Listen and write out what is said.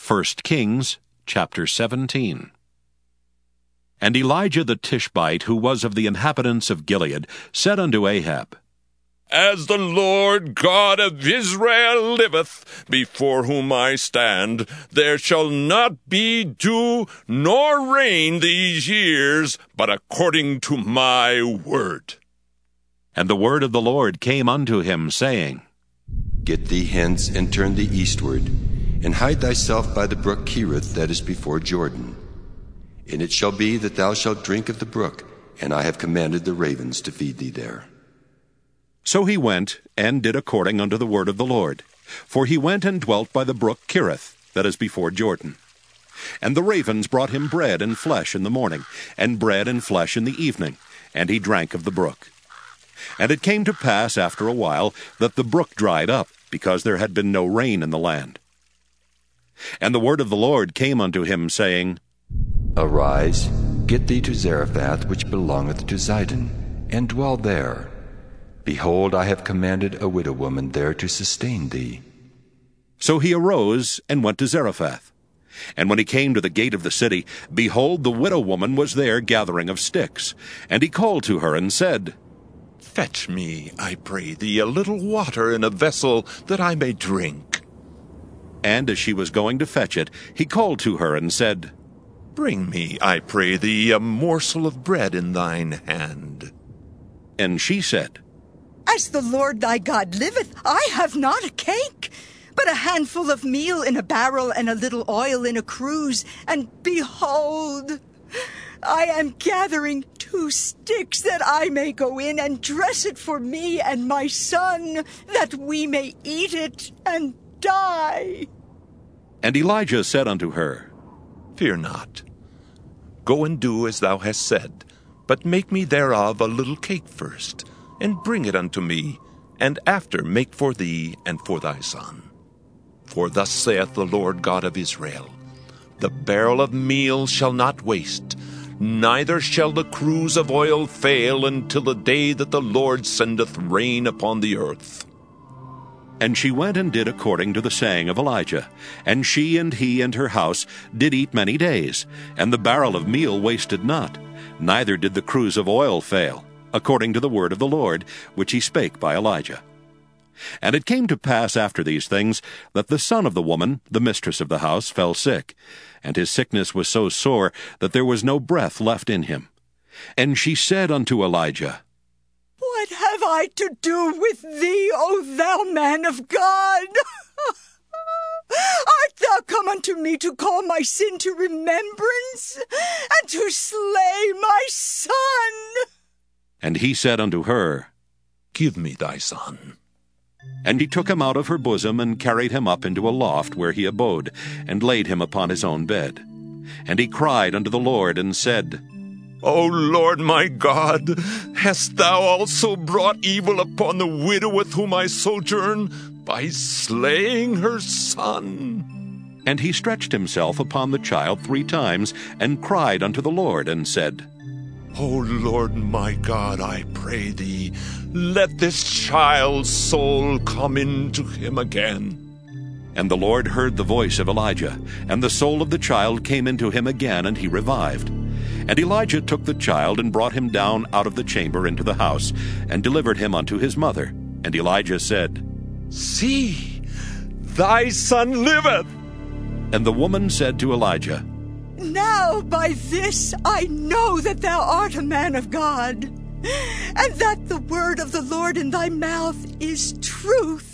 1 Kings chapter 17. And Elijah the Tishbite, who was of the inhabitants of Gilead, said unto Ahab, As the Lord God of Israel liveth, before whom I stand, there shall not be dew nor rain these years, but according to my word. And the word of the Lord came unto him, saying, Get thee hence, and turn thee eastward, and hide thyself by the brook Cherith that is before Jordan. And it shall be that thou shalt drink of the brook, and I have commanded the ravens to feed thee there. So he went, and did according unto the word of the Lord. For he went and dwelt by the brook Cherith that is before Jordan. And the ravens brought him bread and flesh in the morning, and bread and flesh in the evening, and he drank of the brook. And it came to pass after a while that the brook dried up, because there had been no rain in the land. And the word of the Lord came unto him, saying, Arise, get thee to Zarephath, which belongeth to Zidon, and dwell there. Behold, I have commanded a widow woman there to sustain thee. So he arose and went to Zarephath. And when he came to the gate of the city, behold, the widow woman was there gathering of sticks. And he called to her and said, Fetch me, I pray thee, a little water in a vessel, that I may drink. And as she was going to fetch it, he called to her and said, Bring me, I pray thee, a morsel of bread in thine hand. And she said, As the Lord thy God liveth, I have not a cake, but a handful of meal in a barrel, and a little oil in a cruse. And behold, I am gathering 2 sticks, that I may go in and dress it for me and my son, that we may eat it and die. And Elijah said unto her, Fear not. Go and do as thou hast said, but make me thereof a little cake first, and bring it unto me, and after make for thee and for thy son. For thus saith the Lord God of Israel, The barrel of meal shall not waste, neither shall the cruse of oil fail, until the day that the Lord sendeth rain upon the earth. And she went and did according to the saying of Elijah. And she and he and her house did eat many days, and the barrel of meal wasted not, neither did the cruse of oil fail, according to the word of the Lord, which he spake by Elijah. And it came to pass after these things, that the son of the woman, the mistress of the house, fell sick, and his sickness was so sore that there was no breath left in him. And she said unto Elijah, What have I to do with thee, O thou man of God? Art thou come unto me to call my sin to remembrance, and to slay my son? And he said unto her, Give me thy son. And he took him out of her bosom, and carried him up into a loft where he abode, and laid him upon his own bed. And he cried unto the Lord, and said, O Lord my God, hast thou also brought evil upon the widow with whom I sojourn, by slaying her son? And he stretched himself upon the child 3 times, and cried unto the Lord, and said, O Lord my God, I pray thee, let this child's soul come into him again. And the Lord heard the voice of Elijah, and the soul of the child came into him again, and he revived. And Elijah took the child, and brought him down out of the chamber into the house, and delivered him unto his mother. And Elijah said, See, thy son liveth. And the woman said to Elijah, Now by this I know that thou art a man of God, and that the word of the Lord in thy mouth is truth.